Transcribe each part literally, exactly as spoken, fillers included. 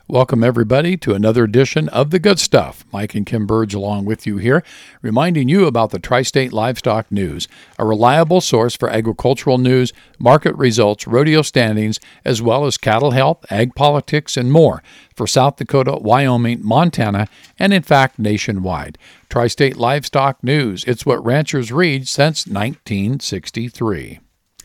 Welcome, everybody, to another edition of The Good Stuff. Mike and Kim Burge along with you here, reminding you about the Tri-State Livestock News, a reliable source for agricultural news, market results, rodeo standings, as well as cattle health, ag politics, and more for South Dakota, Wyoming, Montana, and in fact, nationwide. Tri-State Livestock News, it's what ranchers read since nineteen sixty-three.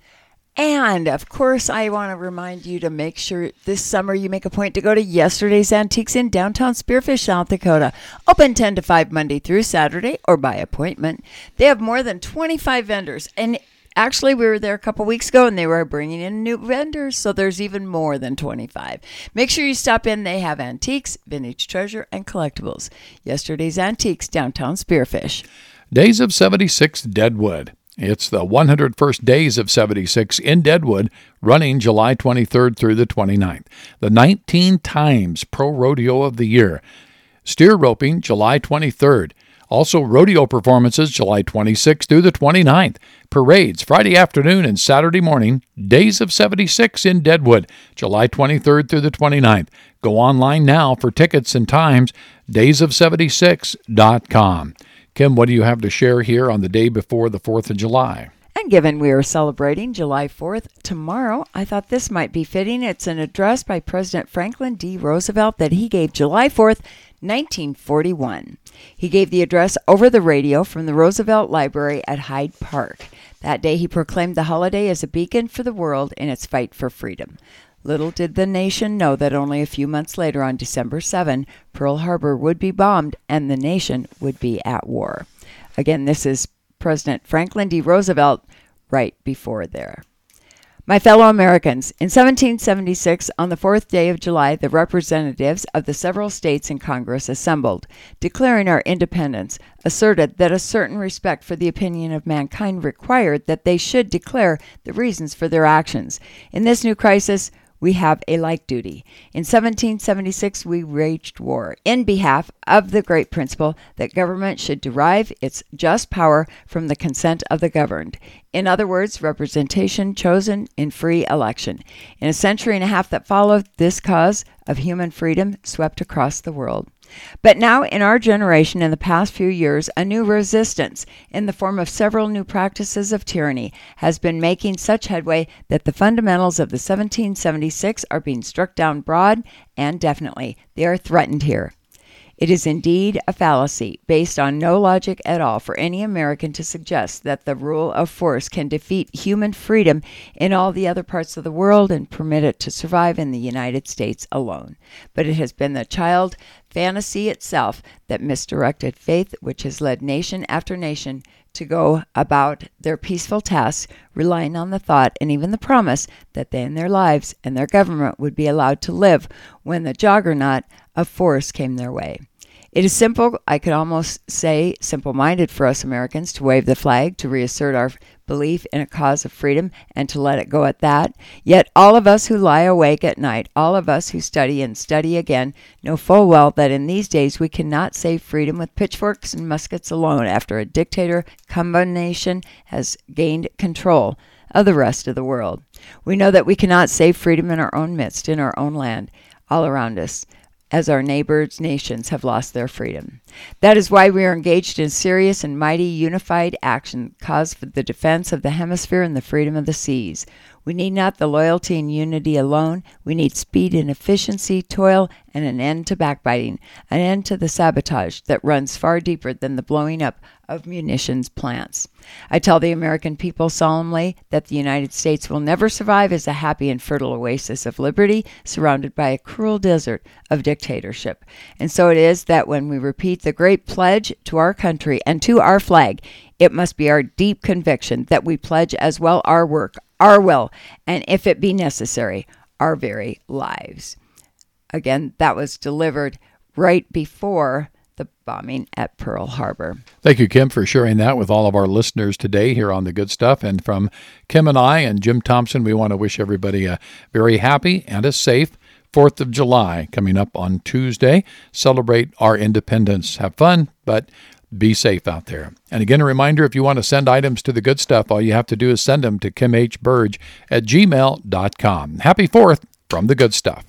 And, of course, I want to remind you to make sure this summer you make a point to go to Yesterday's Antiques in downtown Spearfish, South Dakota. Open ten to five Monday through Saturday or by appointment. They have more than twenty-five vendors. And actually, we were there a couple weeks ago and they were bringing in new vendors, so there's even more than twenty-five. Make sure you stop in. They have antiques, vintage treasure, and collectibles. Yesterday's Antiques, downtown Spearfish. Days of seventy-six Deadwood. It's the one hundred first Days of seventy-six in Deadwood, running July twenty-third through the twenty-ninth. The nineteen times Pro Rodeo of the Year. Steer roping, July twenty-third. Also, rodeo performances, July twenty-sixth through the twenty-ninth. Parades, Friday afternoon and Saturday morning. Days of seventy-six in Deadwood, July twenty-third through the twenty-ninth. Go online now for tickets and times, days of seventy-six dot com. Kim, what do you have to share here on the day before the fourth of July? And given we are celebrating July fourth tomorrow, I thought this might be fitting. It's an address by President Franklin D. Roosevelt that he gave July fourth, nineteen forty-one. He gave the address over the radio from the Roosevelt Library at Hyde Park. That day he proclaimed the holiday as a beacon for the world in its fight for freedom. Little did the nation know that only a few months later, on December seventh, Pearl Harbor would be bombed and the nation would be at war. Again, this is President Franklin D. Roosevelt right before there. My fellow Americans, in seventeen seventy-six, on the fourth day of July, the representatives of the several states in Congress assembled, declaring our independence, asserted that a certain respect for the opinion of mankind required that they should declare the reasons for their actions. In this new crisis, we have a like duty. In seventeen seventy-six, we waged war in behalf of the great principle that government should derive its just power from the consent of the governed. In other words, representation chosen in free election. In a century and a half that followed, this cause of human freedom swept across the world. But now, in our generation, in the past few years, a new resistance, in the form of several new practices of tyranny, has been making such headway that the fundamentals of the seventeen seventy-six are being struck down broad and definitely. They are threatened here. It is indeed a fallacy, based on no logic at all, for any American to suggest that the rule of force can defeat human freedom in all the other parts of the world and permit it to survive in the United States alone. But it has been the child fantasy itself that misdirected faith, which has led nation after nation to go about their peaceful tasks, relying on the thought and even the promise that they and their lives and their government would be allowed to live when the juggernaut of force came their way. It is simple, I could almost say simple-minded for us Americans to wave the flag, to reassert our belief in a cause of freedom, and to let it go at that. Yet all of us who lie awake at night, all of us who study and study again, know full well that in these days we cannot save freedom with pitchforks and muskets alone after a dictator combination has gained control of the rest of the world. We know that we cannot save freedom in our own midst, in our own land, all around us, as our neighbors' nations have lost their freedom. That is why we are engaged in serious and mighty unified action, cause for the defense of the hemisphere and the freedom of the seas. We need not the loyalty and unity alone. We need speed and efficiency, toil, and an end to backbiting, an end to the sabotage that runs far deeper than the blowing up of munitions plants. I tell the American people solemnly that the United States will never survive as a happy and fertile oasis of liberty surrounded by a cruel desert of dictatorship. And so it is that when we repeat the great pledge to our country and to our flag, it must be our deep conviction that we pledge as well our work, our will, and if it be necessary, our very lives. Again, that was delivered right before the bombing at Pearl Harbor. Thank you, Kim, for sharing that with all of our listeners today here on The Good Stuff. And from Kim and I and Jim Thompson, we want to wish everybody a very happy and a safe fourth of July coming up on Tuesday. Celebrate our independence. Have fun, but be safe out there. And again, a reminder, if you want to send items to The Good Stuff, all you have to do is send them to kim h burge at gmail dot com. Happy fourth from The Good Stuff.